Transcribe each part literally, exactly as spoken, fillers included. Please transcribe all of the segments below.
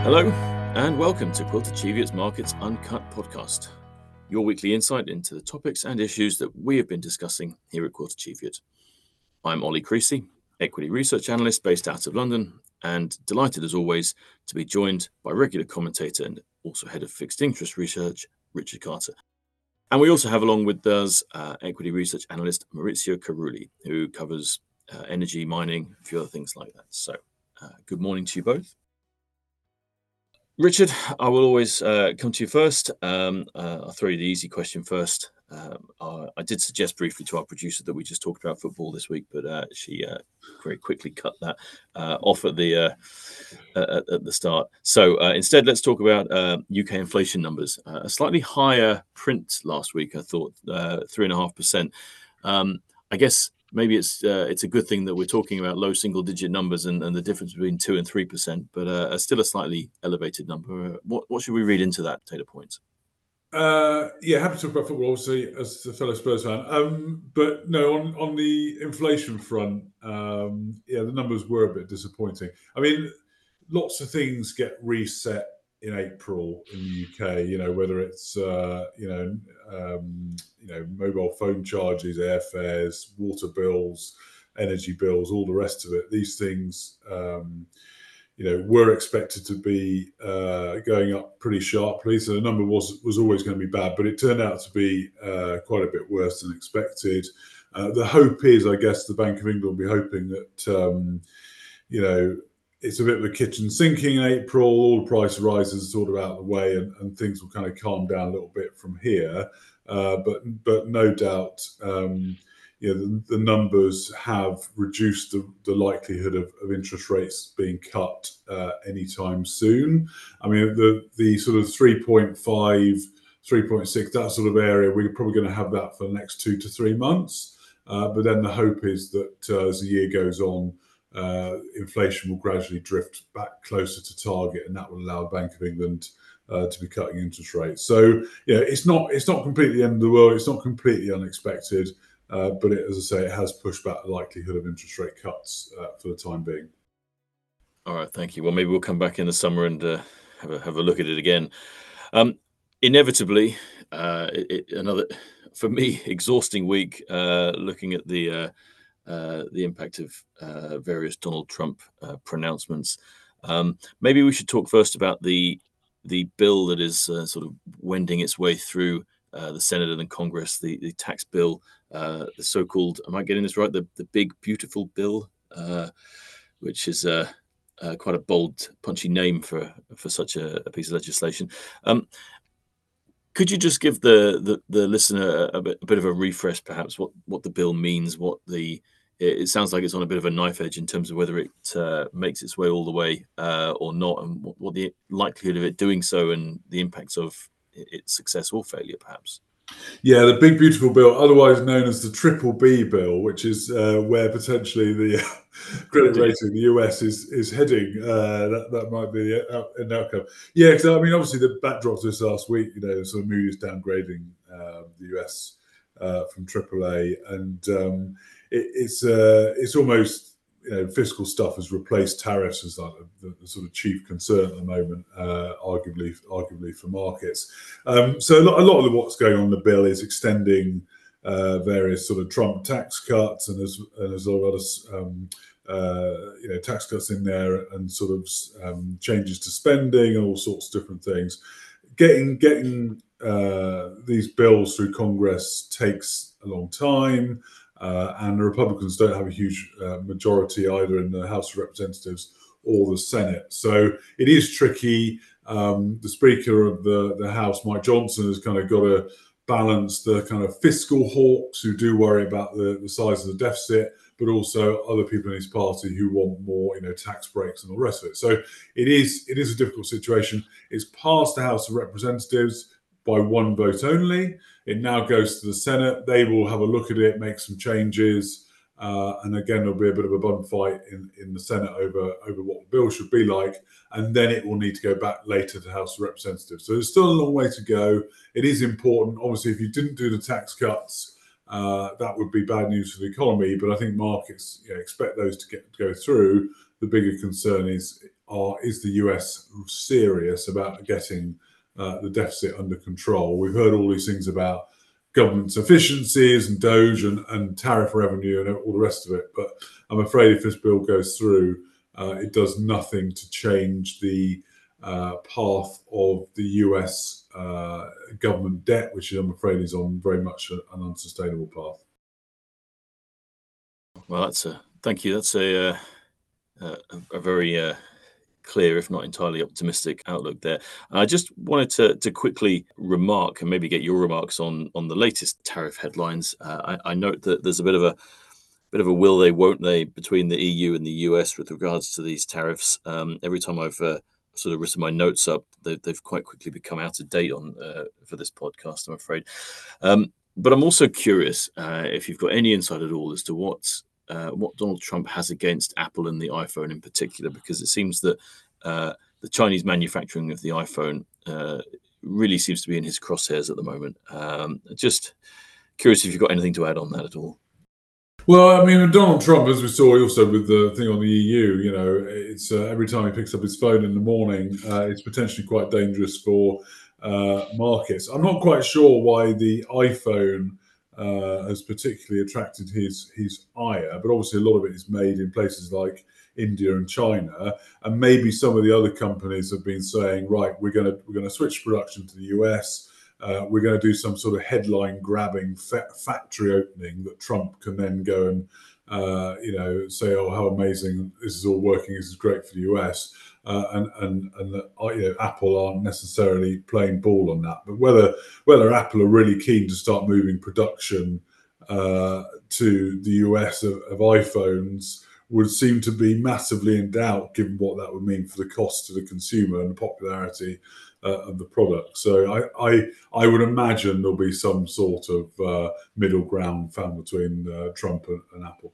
Hello and welcome to Quilter Cheviot's Markets Uncut podcast, your weekly insight into the topics and issues that we have been discussing here at Quilter Cheviot. I'm Ollie Creasy, equity research analyst based out of London, and delighted as always to be joined by regular commentator and also head of fixed interest research, Richard Carter. And we also have along with us uh, equity research analyst Maurizio Carulli, who covers uh, energy, mining, a few other things like that. So uh, good morning to you both. Richard, I will always uh, come to you first. Um, uh, I'll throw you the easy question first. Um, I, I did suggest briefly to our producer that we just talked about football this week, but uh, she uh, very quickly cut that uh, off at the uh, at, at the start. So uh, instead, let's talk about uh, U K inflation numbers. Uh, a slightly higher print last week, I thought, uh, three and a half percent. Um, I guess maybe it's uh, it's a good thing that we're talking about low single digit numbers and, and the difference between two and three percent, but uh, still a slightly elevated number. What what should we read into that data point? Uh, yeah, happy to talk about football, obviously, as a fellow Spurs fan. Um, but no, on, on the inflation front, um, yeah, the numbers were a bit disappointing. I mean, lots of things get reset in April in the U K. You know, whether it's uh, you know um, you know mobile phone charges, airfares, water bills, energy bills, all the rest of it. These things. Um, you know, were expected to be uh, going up pretty sharply. So the number was was always going to be bad, but it turned out to be uh, quite a bit worse than expected. Uh, the hope is, I guess, the Bank of England will be hoping that, um, you know, it's a bit of a kitchen sinking in April, all the price rises are sort of out of the way and, and things will kind of calm down a little bit from here. Uh, but but no doubt, um, you know, the, the numbers have reduced the, the likelihood of, of interest rates being cut uh, anytime soon. I mean, the the sort of three point five, three point six, that sort of area, we're probably going to have that for the next two to three months. Uh, but then the hope is that uh, as the year goes on, uh, inflation will gradually drift back closer to target, and that will allow the Bank of England uh, to be cutting interest rates. So, yeah, it's not it's not completely the end of the world. It's not completely unexpected. Uh, but it, as I say, it has pushed back the likelihood of interest rate cuts uh, for the time being. All right, thank you. Well, maybe we'll come back in the summer and uh, have a have a look at it again. Um, inevitably, uh, it, it, another for me exhausting week uh, looking at the uh, uh, the impact of uh, various Donald Trump uh, pronouncements. Um, maybe we should talk first about the the bill that is uh, sort of wending its way through uh, the Senate and the Congress, the, the tax bill, uh, the so-called, am I getting this right? The the big beautiful bill, uh, which is uh, uh, quite a bold, punchy name for for such a, a piece of legislation. Um, could you just give the the, the listener a bit, a bit of a refresh, perhaps, what what the bill means, what the it, it sounds like it's on a bit of a knife edge in terms of whether it uh, makes its way all the way uh, or not, and what, what the likelihood of it doing so and the impacts of its success or failure, perhaps. Yeah, the big beautiful bill, otherwise known as the triple B bill, which is uh, where potentially the credit rating in the U S is is heading. Uh, that that might be an outcome. Yeah, because I mean, obviously the backdrop to this last week, you know, sort of Moody's downgrading uh, the U S uh, from triple A, and um, it, it's uh, it's almost. You know, fiscal stuff has replaced tariffs as like the, the sort of chief concern at the moment, uh, arguably, arguably for markets. Um, so a lot, a lot of what's going on in the bill is extending uh, various sort of Trump tax cuts, and there's, and there's a lot of um, uh, you know tax cuts in there, and sort of um, changes to spending and all sorts of different things. Getting getting uh, these bills through Congress takes a long time. Uh, and the Republicans don't have a huge uh, majority either in the House of Representatives or the Senate. So it is tricky. Um, the Speaker of the, the House, Mike Johnson, has kind of got to balance the kind of fiscal hawks who do worry about the, the size of the deficit, but also other people in his party who want more, you know, tax breaks and all the rest of it. So it is it is a difficult situation. It's passed the House of Representatives by one vote only. It now goes to the Senate. They will have a look at it, make some changes, uh, and again there'll be a bit of a bun fight in, in the Senate over, over what the bill should be like, and then it will need to go back later to the House of Representatives. So there's still a long way to go. It is important. Obviously, if you didn't do the tax cuts, uh, that would be bad news for the economy, but I think markets, you know, expect those to get to go through. The bigger concern is, are is the U S serious about getting uh, the deficit under control? We've heard all these things about government's efficiencies and Doge and, and tariff revenue and all the rest of it, but I'm afraid if this bill goes through, uh, it does nothing to change the uh, path of the U S uh, government debt, which I'm afraid is on very much a, an unsustainable path. Well, that's a thank you. That's a uh, a, a very uh, clear, if not entirely optimistic outlook there. I just wanted to to quickly remark and maybe get your remarks on on the latest tariff headlines. Uh, I, I note that there's a bit of a bit of a will they won't they between the E U and the U S with regards to these tariffs. Um, every time I've uh, sort of written my notes up, they've, they've quite quickly become out of date on uh, for this podcast, I'm afraid. Um, but I'm also curious uh, if you've got any insight at all as to what uh, what Donald Trump has against Apple and the iPhone in particular, because it seems that uh, the Chinese manufacturing of the iPhone uh, really seems to be in his crosshairs at the moment. Um, just curious if you've got anything to add on that at all. Well, I mean, Donald Trump, as we saw also with the thing on the E U, you know, it's uh, every time he picks up his phone in the morning, uh, it's potentially quite dangerous for uh, markets. I'm not quite sure why the iPhone uh, has particularly attracted his his ire, but obviously a lot of it is made in places like India and China, and maybe some of the other companies have been saying, right, we're going to we're going to switch production to the U S. Uh, we're going to do some sort of headline-grabbing fa- factory opening that Trump can then go and, uh, you know, say, "Oh, how amazing! This is all working. This is great for the U S." Uh, and and and that, you know, Apple aren't necessarily playing ball on that. But whether whether Apple are really keen to start moving production uh, to the U S of, of iPhones would seem to be massively in doubt, given what that would mean for the cost to the consumer and the popularity Uh, of the product. So I, I I would imagine there'll be some sort of uh, middle ground found between uh, Trump and, and Apple.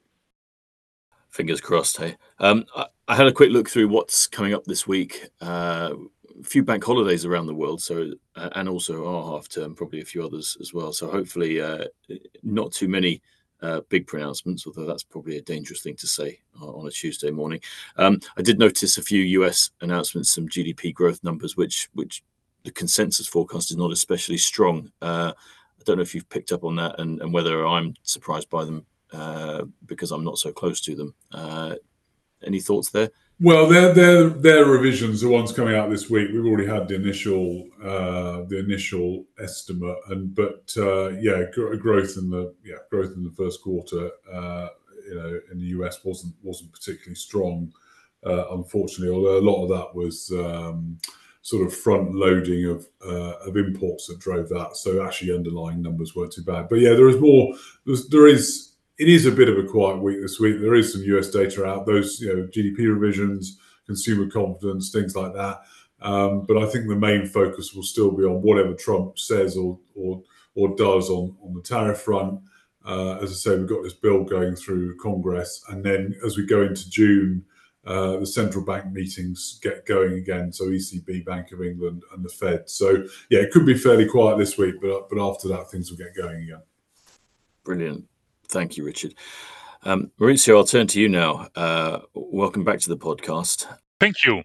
Fingers crossed. Hey, um, I, I had a quick look through what's coming up this week. Uh, a few bank holidays around the world, so uh, and also our half term, probably a few others as well. So hopefully, uh, not too many uh, big pronouncements. Although that's probably a dangerous thing to say on a Tuesday morning. Um, I did notice a few U S announcements, some G D P growth numbers, which which the consensus forecast is not especially strong. Uh, I don't know if you've picked up on that and, and whether I'm surprised by them uh, because I'm not so close to them. Uh, any thoughts there? Well, their their their revisions, the ones coming out this week, we've already had the initial uh, the initial estimate, and but uh, yeah, gr- growth in the yeah growth in the first quarter, uh, you know, in the U S wasn't wasn't particularly strong, uh, unfortunately. Although a lot of that was um, sort of front loading of uh, of imports that drove that. So actually, underlying numbers weren't too bad. But yeah, there is more. There's, there is. It is a bit of a quiet week this week. There is some U S data out, those you know G D P revisions, consumer confidence, things like that. Um, but I think the main focus will still be on whatever Trump says or or or does on on the tariff front. Uh, as I say, we've got this bill going through Congress, and then as we go into June, uh, the central bank meetings get going again. So E C B, Bank of England, and the Fed. So yeah, it could be fairly quiet this week, but but after that, things will get going again. Brilliant. Thank you, Richard. Um, Maurizio, I'll turn to you now. Uh, welcome back to the podcast. Thank you.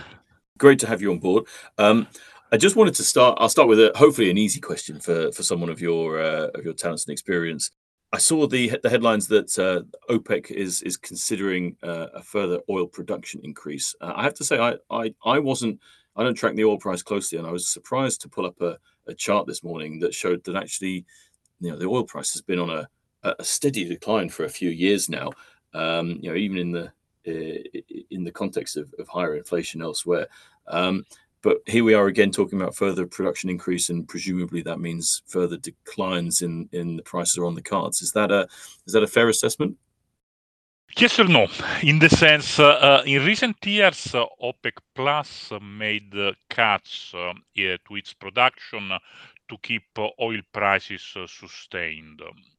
Great to have you on board. Um, I just wanted to start. I'll start with a hopefully an easy question for for someone of your uh, of your talents and experience. I saw the the headlines that uh, OPEC is is considering uh, a further oil production increase. Uh, I have to say, I, I I wasn't. I don't track the oil price closely, and I was surprised to pull up a, a chart this morning that showed that actually, you know, the oil price has been on a a steady decline for a few years now. Um, you know, even in the uh, in the context of, of higher inflation elsewhere. Um, but here we are again talking about further production increase, and presumably that means further declines in in the prices are on the cards. Is that a is that a fair assessment? Yes or no? In the sense, uh, in recent years, uh, OPEC Plus made uh, cuts uh, yeah, to its production to keep uh, oil prices uh, sustained,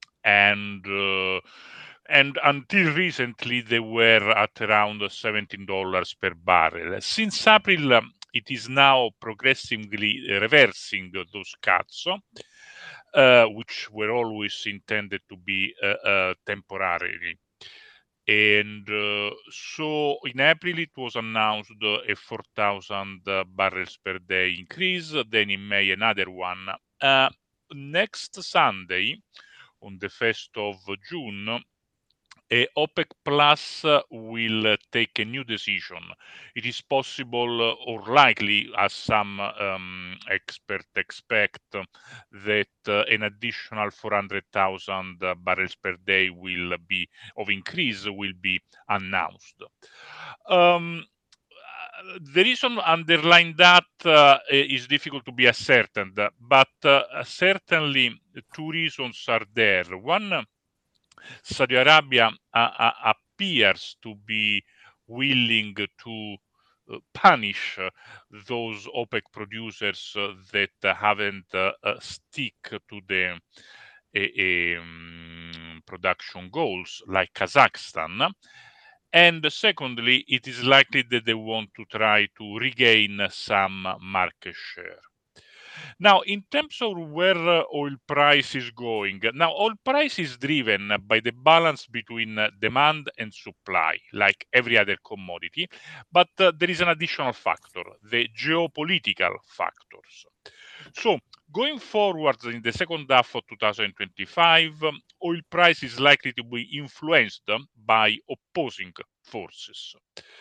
and uh, and until recently they were at around seventeen dollars per barrel. Since April, um, it is now progressively reversing those cuts, uh, which were always intended to be uh, uh, temporary. And uh, so in April, it was announced uh, a four thousand uh, barrels per day increase. Then in May, another one. Uh, next Sunday, on the first of June, uh, OPEC Plus uh, will uh, take a new decision. It is possible uh, or likely, as some um, experts expect, uh, that uh, an additional four hundred thousand uh, barrels per day will be of increase will be announced. Um, uh, the reason underlying that uh, is difficult to be ascertained, but uh, certainly two reasons are there. One, Saudi Arabia uh, uh, appears to be willing to uh, punish uh, those OPEC producers uh, that haven't uh, uh, stick to the uh, um, production goals, like Kazakhstan. And secondly, it is likely that they want to try to regain some market share. Now, in terms of where uh, oil price is going, now oil price is driven by the balance between uh, demand and supply, like every other commodity. But uh, there is an additional factor, the geopolitical factors. So, going forward in the second half of two thousand twenty-five, um, oil price is likely to be influenced by opposing forces.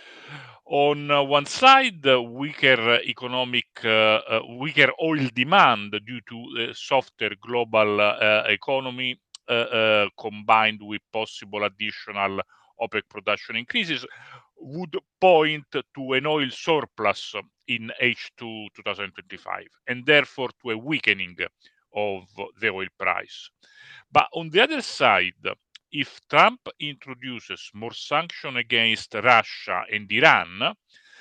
On uh, one side, uh, weaker economic, uh, uh, weaker oil demand due to a softer global uh, economy, uh, uh, combined with possible additional OPEC production increases, would point to an oil surplus in H two twenty twenty-five, and therefore to a weakening of the oil price. But on the other side, if Trump introduces more sanctions against Russia and Iran,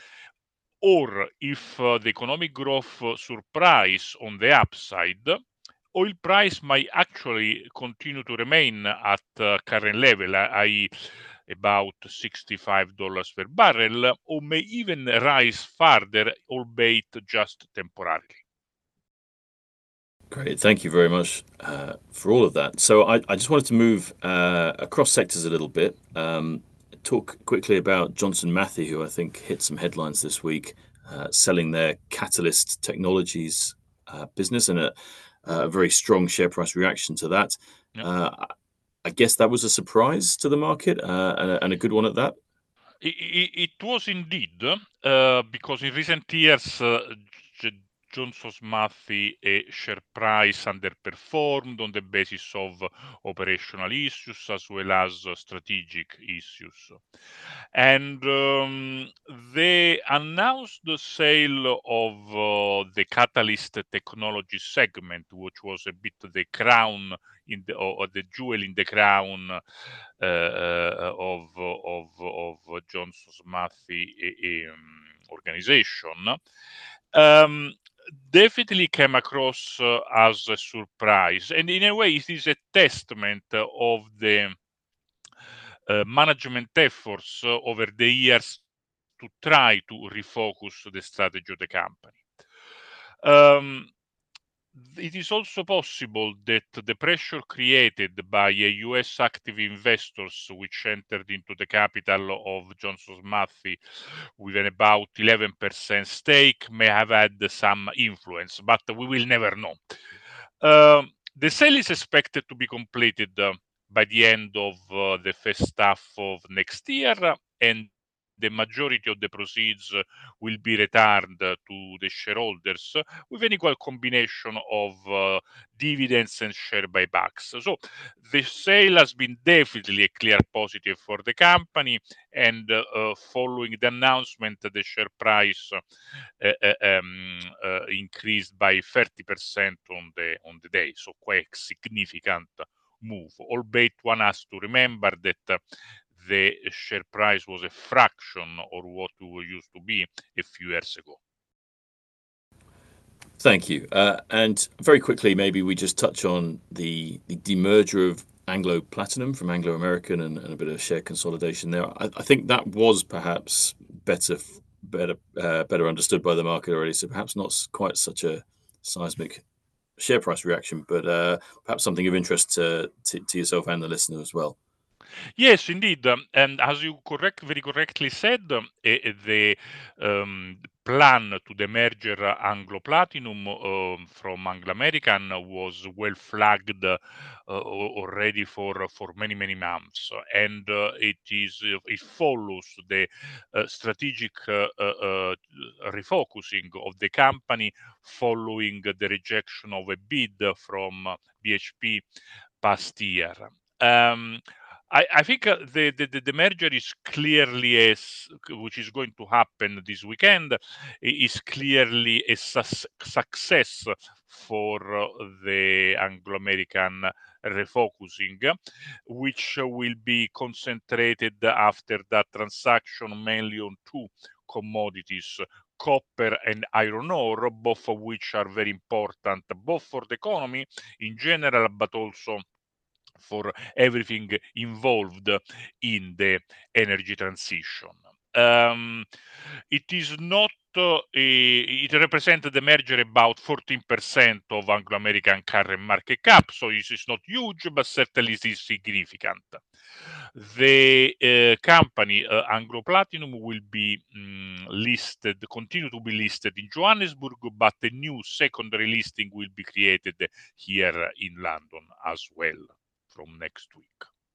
or if uh, the economic growth uh, surprise on the upside, oil price might actually continue to remain at uh, current level, that is about sixty-five dollars per barrel, or may even rise further, albeit just temporarily. Great. Thank you very much uh, for all of that. So I, I just wanted to move uh, across sectors a little bit. Um, talk quickly about Johnson Matthey, who I think hit some headlines this week, uh, selling their Catalyst Technologies uh, business, and a, a very strong share price reaction to that. Yep. Uh, I guess that was a surprise to the market, uh, and, a, and a good one at that. It, it, it was indeed, uh, because in recent years, uh, J- Johnson Matthey uh, share price underperformed on the basis of operational issues as well as uh, strategic issues. And um, they announced the sale of uh, the Catalyst Technology segment, which was a bit the crown in the or the jewel in the crown uh, uh, of of of Johnson Matthey um, organization. Um, definitely came across uh, as a surprise, and in a way, it is a testament of the uh, management efforts uh, over the years to try to refocus the strategy of the company. Um, it is also possible that the pressure created by U S active investors, which entered into the capital of Johnson Matthey with an about eleven percent stake, may have had some influence, but we will never know. Um, the sale is expected to be completed uh, by the end of uh, the first half of next year, and the majority of the proceeds uh, will be returned uh, to the shareholders uh, with an equal combination of uh, dividends and share buybacks. So the sale has been definitely a clear positive for the company, and uh, uh, following the announcement, the share price uh, uh, um, uh, increased by thirty percent on the on the day. So quite significant move. Albeit one has to remember that uh, the share price was a fraction of what we used to be a few years ago. Thank you. Uh, and very quickly, maybe we just touch on the, the demerger of Anglo Platinum from Anglo American, and, and a bit of share consolidation there. I, I think that was perhaps better better uh, better understood by the market already, so perhaps not quite such a seismic share price reaction, but uh, perhaps something of interest to, to, to yourself and the listener as well. Yes, indeed. Um, and as you correct, very correctly said, um, eh, eh, the um, plan to the merger uh, Anglo Platinum um, from Anglo American was well flagged uh, al- already for for many many months, and uh, it is uh, it follows the uh, strategic uh, uh, uh, refocusing of the company following the rejection of a bid from uh, B H P past year. Um, I, I think uh, the, the the merger is clearly as which is going to happen this weekend, i- is clearly a sus- success for uh, the Anglo-American refocusing, which will be concentrated after that transaction mainly on two commodities, copper and iron ore, both of which are very important both for the economy in general, but also for everything involved in the energy transition. Um, it is not uh, a, it represents the merger about fourteen percent of Anglo-American current market cap, so it is not huge, but certainly it is significant. The uh, company uh, Anglo Platinum will be mm, listed, continue to be listed in Johannesburg, but a new secondary listing will be created here in London as well from next week.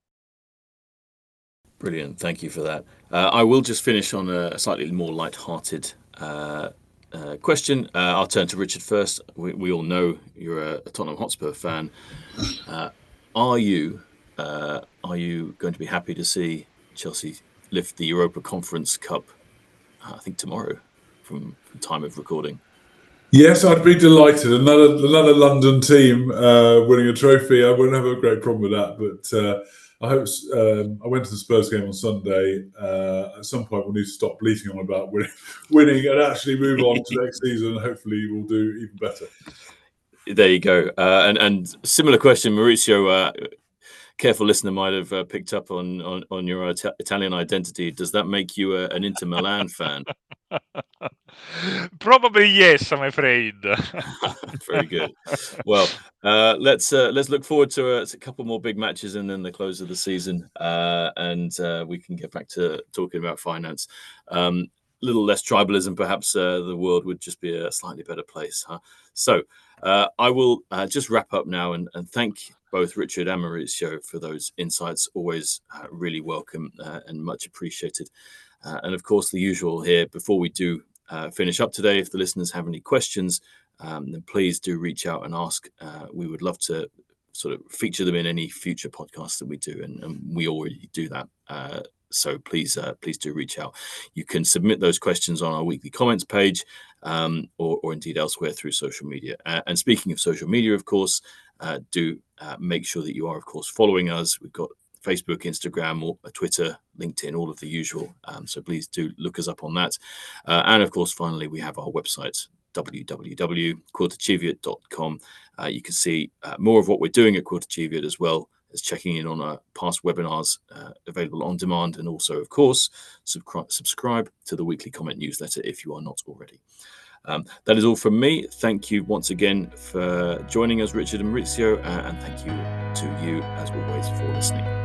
Brilliant. Thank you for that. Uh, I will just finish on a slightly more light-hearted uh, uh, question. Uh, I'll turn to Richard first. We, we all know you're a, a Tottenham Hotspur fan. Uh, are you uh, are you going to be happy to see Chelsea lift the Europa Conference Cup? uh, I think tomorrow, from, from time of recording. Yes, I'd be delighted. Another another London team uh, winning a trophy. I wouldn't have a great problem with that. But uh, I hope um, I went to the Spurs game on Sunday. Uh, at some point, we'll need to stop bleating on about winning, winning and actually move on to next season. Hopefully, we'll do even better. There you go. Uh, and and similar question, Maurizio. Uh, careful listener might have uh, picked up on on, on your Ita- Italian identity. Does that make you a, an Inter Milan fan? Probably yes, I'm afraid. Very good. Well, uh, let's uh, let's look forward to a, to a couple more big matches and then the close of the season, uh, and uh, we can get back to talking about finance. Um, little less tribalism, perhaps uh, the world would just be a slightly better place. Huh? So uh, I will uh, just wrap up now and, and thank both Richard and Maurizio for those insights. Always uh, really welcome uh, and much appreciated. Uh, and of course, the usual here before we do uh, finish up today. If the listeners have any questions, um, then please do reach out and ask. Uh, we would love to sort of feature them in any future podcasts that we do, and, and we already do that. Uh, so please, uh, please do reach out. You can submit those questions on our weekly comments page, um, or, or indeed elsewhere through social media. Uh, and speaking of social media, of course, uh, do uh, make sure that you are, of course, following us. We've got Facebook, Instagram, or Twitter, LinkedIn, all of the usual. Um, so please do look us up on that. Uh, and of course, finally, we have our website, w w w dot quiltercheviot dot com. Uh, you can see uh, more of what we're doing at Quilter Cheviot, as well as checking in on our past webinars uh, available on demand. And also, of course, subscribe, subscribe to the weekly comment newsletter if you are not already. Um, that is all from me. Thank you once again for joining us, Richard and Maurizio, uh, and thank you to you, as always, for listening.